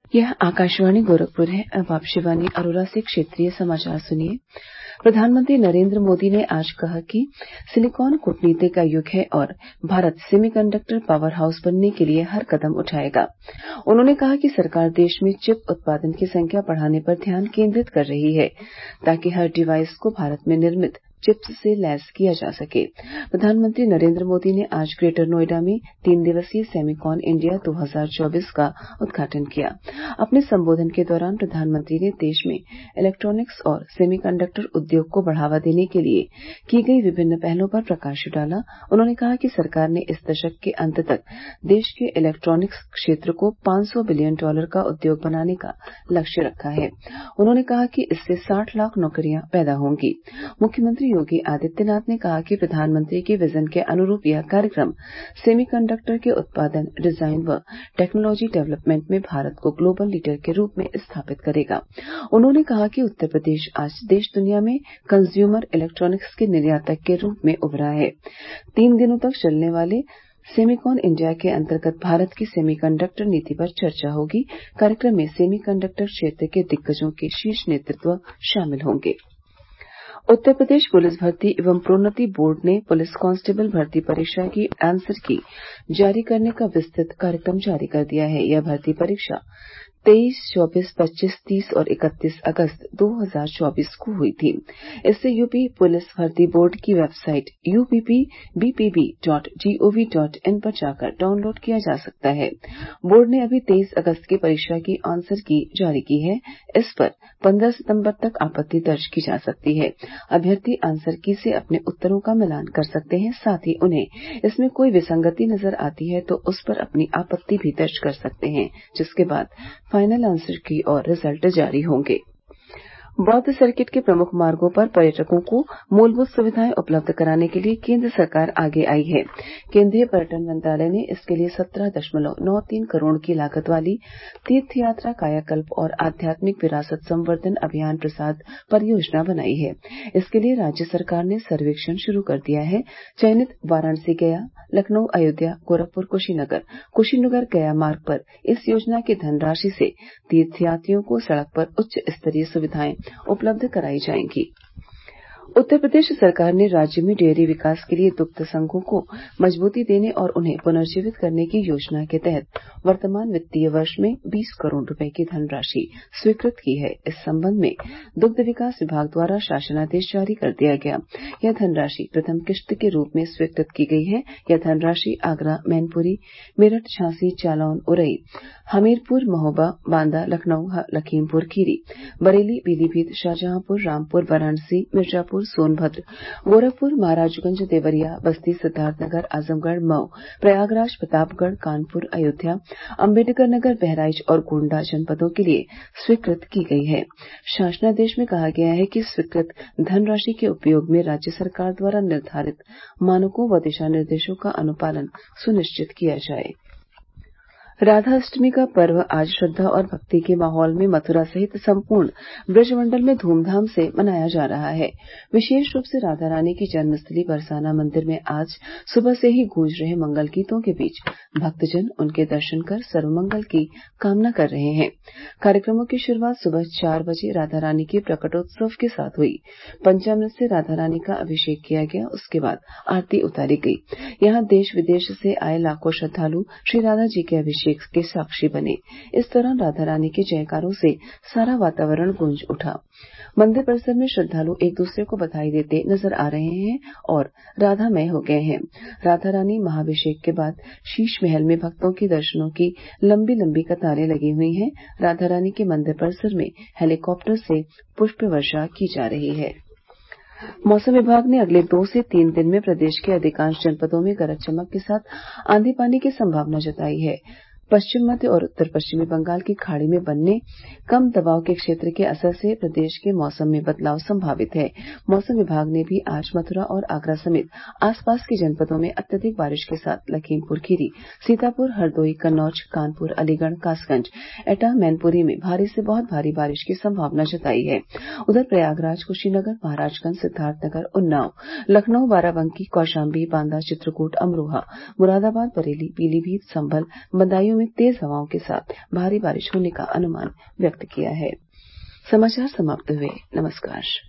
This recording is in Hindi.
यह आकाशवाणी गोरखपुर है। अब आप शिवानी अरोरा से क्षेत्रीय समाचार सुनिए। प्रधानमंत्री नरेंद्र मोदी ने आज कहा कि सिलिकॉन कूटनीति का युग है और भारत सेमीकंडक्टर पावर हाउस बनने के लिए हर कदम उठाएगा। उन्होंने कहा कि सरकार देश में चिप उत्पादन की संख्या बढ़ाने पर ध्यान केंद्रित कर रही है ताकि हर डिवाइस को भारत में निर्मित चिप्स से लैस किया जा सके। प्रधानमंत्री नरेंद्र मोदी ने आज ग्रेटर नोएडा में 3 दिवसीय सेमिकॉन इंडिया 2024 का उद्घाटन किया। अपने संबोधन के दौरान प्रधानमंत्री ने देश में इलेक्ट्रॉनिक्स और सेमीकंडक्टर उद्योग को बढ़ावा देने के लिए की गई विभिन्न पहलों पर प्रकाश डाला। उन्होंने कहा कि सरकार ने इस दशक के अंत तक देश के इलेक्ट्रॉनिक्स क्षेत्र को $500 बिलियन का उद्योग बनाने का लक्ष्य रखा है। उन्होंने कहा कि इससे 60 लाख नौकरियां पैदा होंगी। मुख्यमंत्री योगी आदित्यनाथ ने कहा कि प्रधानमंत्री के विजन के अनुरूप यह कार्यक्रम सेमीकंडक्टर के उत्पादन, डिजाइन व टेक्नोलॉजी डेवलपमेंट में भारत को ग्लोबल लीडर के रूप में स्थापित करेगा। उन्होंने कहा कि उत्तर प्रदेश आज देश दुनिया में कंज्यूमर इलेक्ट्रॉनिक्स के निर्यातक के रूप में उभरा है। 3 दिनों तक चलने वाले सेमिकॉन इंडिया के अंतर्गत भारत की सेमीकंडक्टर नीति पर चर्चा होगी। कार्यक्रम में सेमीकंडक्टर क्षेत्र के दिग्गजों के शीर्ष नेतृत्व शामिल होंगे। उत्तर प्रदेश पुलिस भर्ती एवं प्रोन्नति बोर्ड ने पुलिस कांस्टेबल भर्ती परीक्षा की आंसर की जारी करने का विस्तृत कार्यक्रम जारी कर दिया है। यह भर्ती परीक्षा 23, 24, 25, 30 और 31 अगस्त 2024 को हुई थी। इससे यूपी पुलिस भर्ती बोर्ड की वेबसाइट uppbpb.gov.in पर जाकर डाउनलोड किया जा सकता है। बोर्ड ने अभी 23 अगस्त की परीक्षा की आंसर की जारी की है। इस पर 15 सितंबर तक आपत्ति दर्ज की जा सकती है। अभ्यर्थी आंसर की से अपने उत्तरों का मिलान कर सकते हैं। साथ ही उन्हें इसमें कोई विसंगति नजर आती है तो उस पर अपनी आपत्ति भी दर्ज कर सकते हैं, जिसके बाद फाइनल आंसर की और रिजल्ट जारी होंगे। बौद्ध सर्किट के प्रमुख मार्गों पर पर्यटकों को मूलभूत सुविधाएं उपलब्ध कराने के लिए केंद्र सरकार आगे आई है। केंद्रीय पर्यटन मंत्रालय ने इसके लिए 17.93 करोड़ की लागत वाली तीर्थ यात्रा कायाकल्प और आध्यात्मिक विरासत संवर्धन अभियान प्रसाद परियोजना बनाई है। इसके लिए राज्य सरकार ने सर्वेक्षण शुरू कर दिया है। चयनित वाराणसी गया, लखनऊ अयोध्या, गोरखपुर कुशीनगर गया मार्ग पर इस योजना की धनराशि से तीर्थयात्रियों को सड़क पर उच्च स्तरीय सुविधाएं उपलब्ध कराई जाएंगी। उत्तर प्रदेश सरकार ने राज्य में डेयरी विकास के लिए दुग्ध संघों को मजबूती देने और उन्हें पुनर्जीवित करने की योजना के तहत वर्तमान वित्तीय वर्ष में 20 करोड़ रुपए की धनराशि स्वीकृत की है। इस संबंध में दुग्ध विकास विभाग द्वारा शासनादेश जारी कर दिया गया। यह धनराशि प्रथम किश्त के रूप में स्वीकृत की गई है। यह धनराशि आगरा, मैनपुरी, मेरठ, झांसी, जालौन, उरई, हमीरपुर, महोबा, बांदा, लखनऊ, लखीमपुर खीरी, बरेली, पीलीभीत, शाहजहांपुर, रामपुर, वाराणसी, मिर्जापुर, सोनभद्र, गोरखपुर, महाराजगंज, देवरिया, बस्ती, सिद्धार्थनगर, आजमगढ़, मऊ, प्रयागराज, प्रतापगढ़, कानपुर, अयोध्या, अम्बेडकर नगर, बहराइच और गोंडा जनपदों के लिए स्वीकृत की गई है। शासनादेश में कहा गया है कि स्वीकृत धनराशि के उपयोग में राज्य सरकार द्वारा निर्धारित मानकों व दिशा निर्देशों का अनुपालन सुनिश्चित किया जाए। राधा अष्टमी का पर्व आज श्रद्धा और भक्ति के माहौल में मथुरा सहित संपूर्ण ब्रजमंडल में धूमधाम से मनाया जा रहा है। विशेष रूप से राधा रानी की जन्मस्थली बरसाना मंदिर में आज सुबह से ही गूंज रहे मंगल गीतों के बीच भक्तजन उनके दर्शन कर सर्वमंगल की कामना कर रहे हैं। कार्यक्रमों की शुरुआत सुबह 4 बजे राधा रानी के प्रकटोत्सव के साथ हुई। पंचामृत से राधा रानी का अभिषेक किया गया। उसके बाद आरती उतारी गई। यहाँ देश विदेश से आए लाखों श्रद्धालु श्री राधा जी के अभिषेक के साक्षी बने। इस दौरान राधा रानी के जयकारों से सारा वातावरण गूंज उठा। मंदिर परिसर में श्रद्धालु एक दूसरे को बधाई देते नजर आ रहे हैं और राधामय हो गए हैं। राधा रानी महाभिषेक के बाद शीश महल में भक्तों के दर्शनों की लंबी लंबी कतारें लगी हुई हैं। राधा रानी के मंदिर परिसर में हेलीकॉप्टर से पुष्प वर्षा की जा रही है। मौसम विभाग ने अगले 2 से 3 दिन में प्रदेश के अधिकांश जनपदों में गरज चमक के साथ आंधी पानी की संभावना जताई है। पश्चिम मध्य और उत्तर पश्चिमी बंगाल की खाड़ी में बनने कम दबाव के क्षेत्र के असर से प्रदेश के मौसम में बदलाव संभावित है। मौसम विभाग ने भी आज मथुरा और आगरा समेत आसपास के जनपदों में अत्यधिक बारिश के साथ लखीमपुर खीरी, सीतापुर, हरदोई, कन्नौज, कानपुर, अलीगढ़, कासगंज, एटा, मैनपुरी में भारी से बहुत भारी बारिश की संभावना जताई है। उधर प्रयागराज, कुशीनगर, महाराजगंज, सिद्धार्थनगर, उन्नाव, लखनऊ, बाराबंकी, कौशाम्बी, बांदा, चित्रकूट, अमरोहा, मुरादाबाद, बरेली, पीलीभीत, संभल, बदायूं में तेज हवाओं के साथ भारी बारिश होने का अनुमान व्यक्त किया है। समाचार समाप्त हुए। नमस्कार।